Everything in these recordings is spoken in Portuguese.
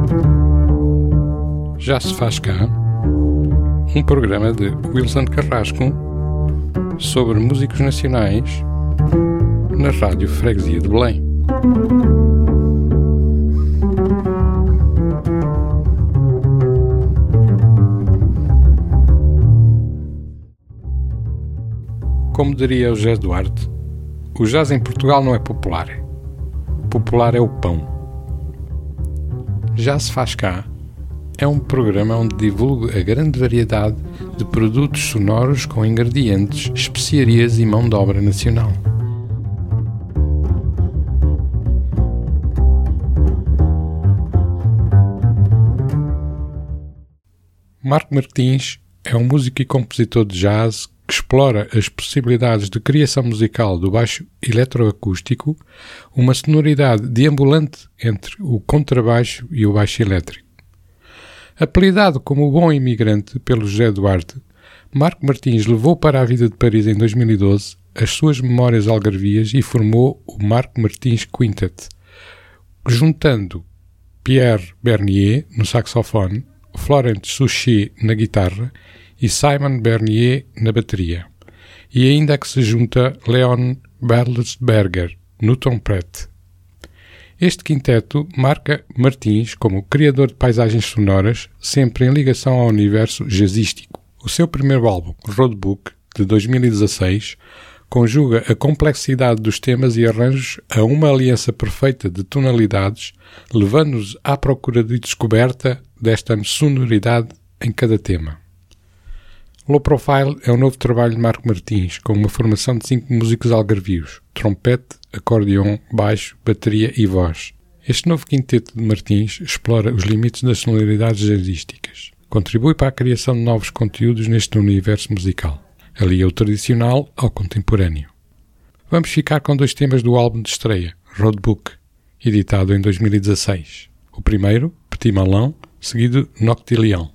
Já se faz cá um programa de Wilson Carrasco sobre músicos nacionais na Rádio Freguesia de Belém. Como diria o José Duarte, o jazz em Portugal não é popular. Popular é o pão. Já se faz cá é um programa onde divulgo a grande variedade de produtos sonoros com ingredientes, especiarias e mão de obra nacional. Marco Martins é um músico e compositor de jazz que explora as possibilidades de criação musical do baixo eletroacústico, uma sonoridade deambulante entre o contrabaixo e o baixo elétrico. Apelidado como o bom imigrante pelo José Duarte, Marco Martins levou para a vida de Paris em 2012 as suas memórias algarvias e formou o Marco Martins Quintet, juntando Pierre Bernier no saxofone, Florent Souchet na guitarra e Simon Bernier na bateria, e ainda que se junta Leon Berlesberger no trompete. Este quinteto marca Martins como criador de paisagens sonoras, sempre em ligação ao universo jazzístico. O seu primeiro álbum, Roadbook, de 2016, conjuga a complexidade dos temas e arranjos a uma aliança perfeita de tonalidades, levando-nos à procura de descoberta desta sonoridade em cada tema. Low Profile é o novo trabalho de Marco Martins, com uma formação de 5 músicos algarvios: trompete, acordeon, baixo, bateria e voz. Este novo quinteto de Martins explora os limites das sonoridades jazzísticas. Contribui para a criação de novos conteúdos neste universo musical. Alia o tradicional ao contemporâneo. Vamos ficar com 2 temas do álbum de estreia, Roadbook, editado em 2016. O primeiro, Petit Malin, seguido Noctillion.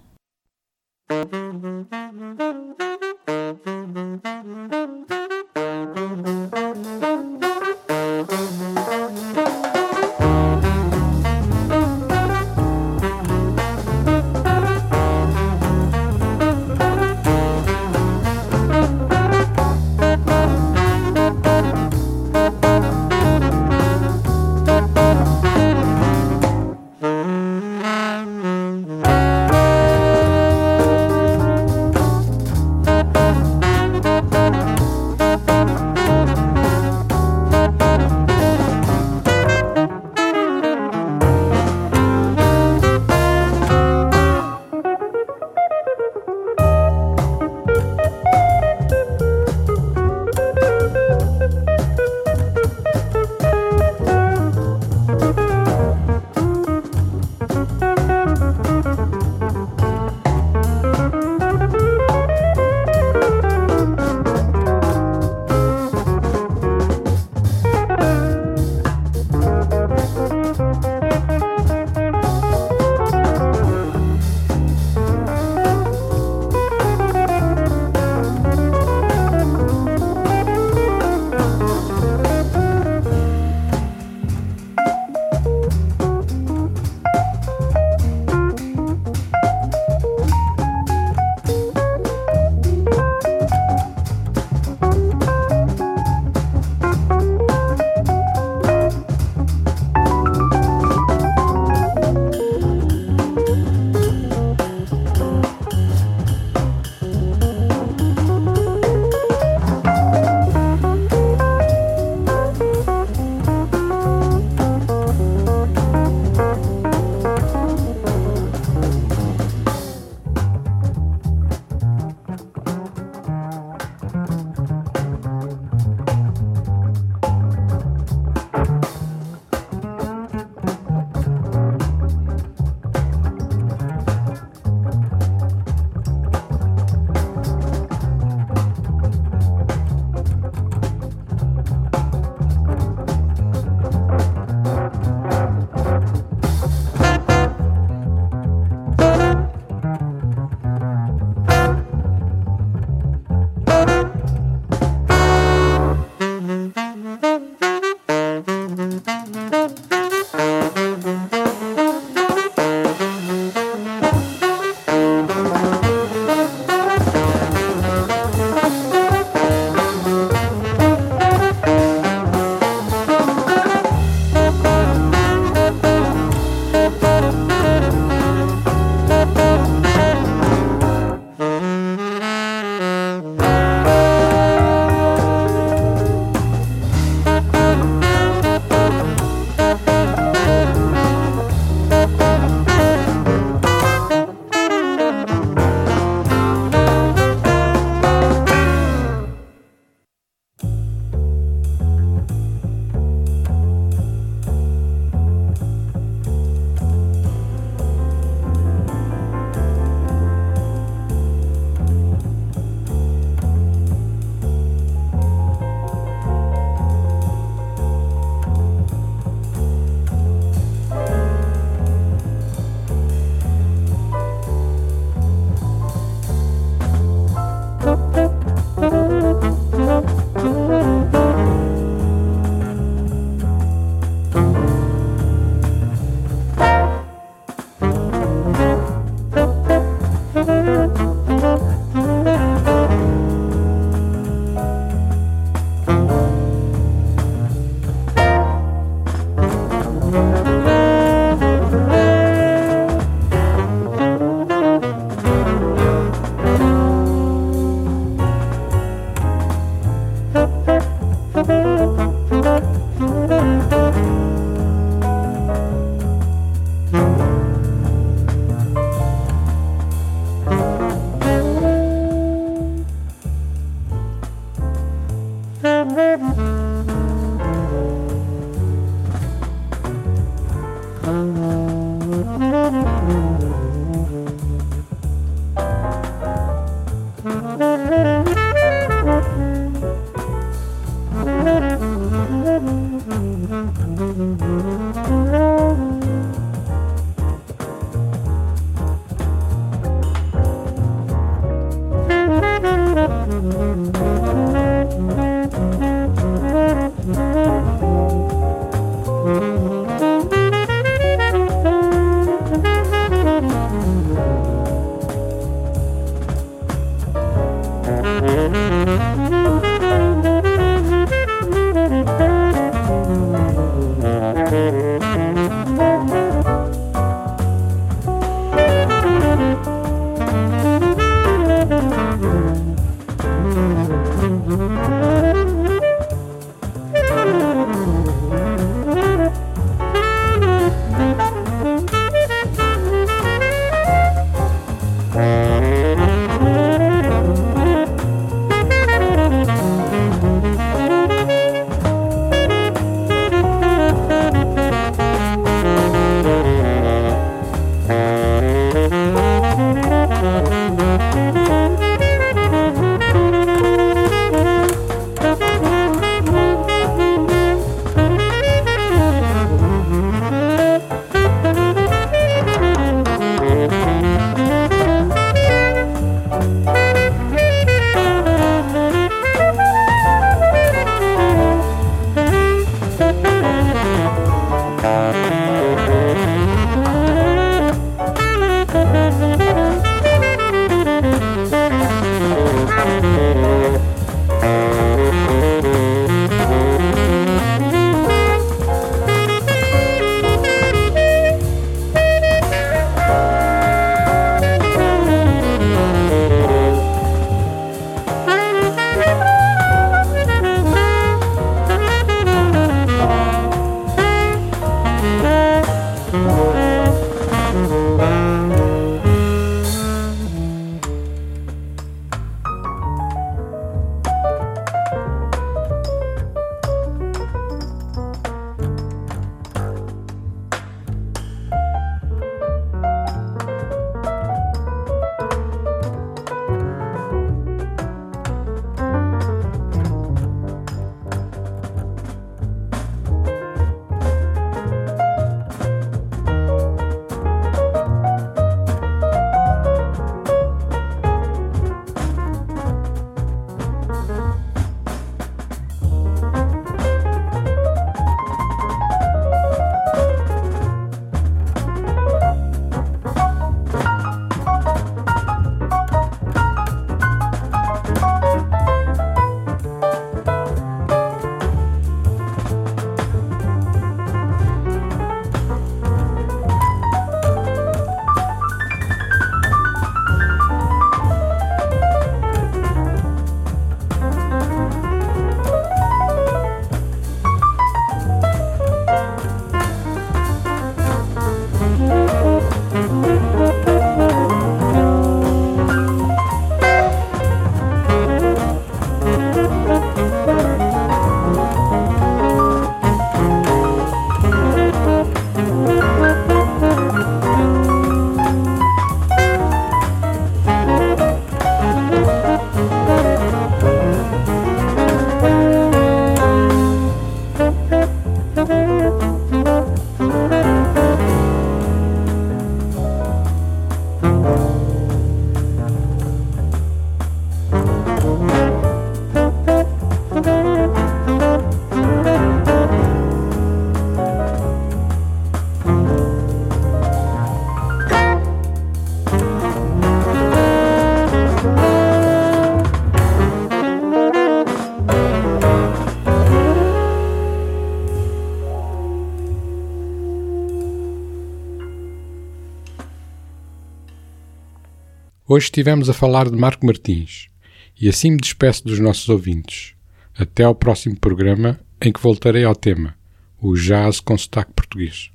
Hoje estivemos a falar de Marco Martins e assim me despeço dos nossos ouvintes. Até ao próximo programa em que voltarei ao tema, o jazz com sotaque português.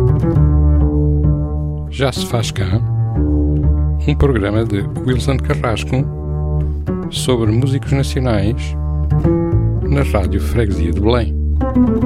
Já se faz cá um programa de Wilson Carrasco sobre músicos nacionais na Rádio Freguesia de Belém.